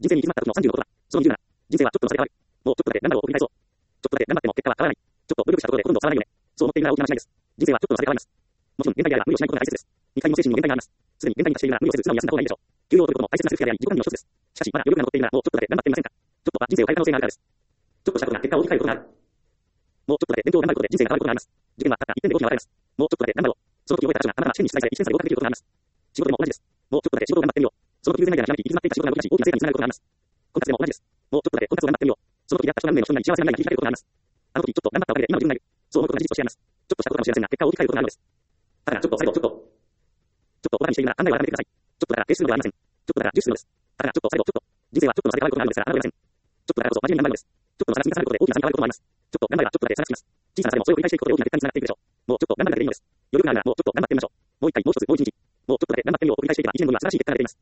人生に行き詰まった時の30のことだ。その20な。人生はちょっとの差で変わる。もうちょっとだけ頑張ろうを繰り返そう。ちょっとだけ頑張っても結果は変わらない。ちょっと努力したところでほとんど変わらないよね。そう思っているなら大きな間違いです。人生はちょっとの差で変わります。もちろん限界であれば無理をしないことが大切です。2回も精神にも限界があります。すでに限界に達しているなら無理をせず素直に休んだ方がいいでしょう。休養を取ることも大切なセルフケアであり自己管理の一つです。しかしまだ余力が残っているならもうちょっとだけ頑張ってみませんか。ちょっとは人生を変える可能性があるからです。ちょっとしたことが結果を大きく変えることがある。もうちょっとだけ勉強を頑張ることで人生が変わることがあります。受験はたった一点で大きな分かれます。もうちょっとだけ頑張ろう。その時覚えた場所があなたが試験に出題され一戦され合格できることがあります。仕事でも同じです。もうちょっとだけ仕事を頑張ってみよう。その時優先アイデアが極めて行き詰まっていた仕事が動き出し大きな成果につながることがあります。婚活でも同じです。もうちょっとだけ婚活を頑張ってみよう。その時出会った人が運命の人になり幸せな未来が切り開けることがあります。あの時ちょっと頑張ったおかげで今の自分がいる。そう思うことが事実としてあります。ちょっとしたことかもしれませんが結果を大きく変えることがあるのです。ただちょっと最後ちょっとオーダーにしているなら考えを改めてください。ちょっとだから提出するのではありません。ちょっとだから重視するのです。ただちょっと最後ちょっと人生はちょっとの差で変わることがあるのですから侮れません。ちょっとだからこそ真面目に頑張るのです。ちょっとの差が積み重なることで大きな差に変わることもあります。ちょっと頑張ればちょっとだけ差がつきます。小さな差でもそれを繰り返していくことで大きな結果につながっていくでしょう。もうちょっと頑張るだけでいいのです。余力があるならもうちょっと頑張ってみましょう。もう一回もう一つもう一日。もうちょっとだけ頑張ってみようを繰り返していけば一年後には素晴らしい結果が出ています。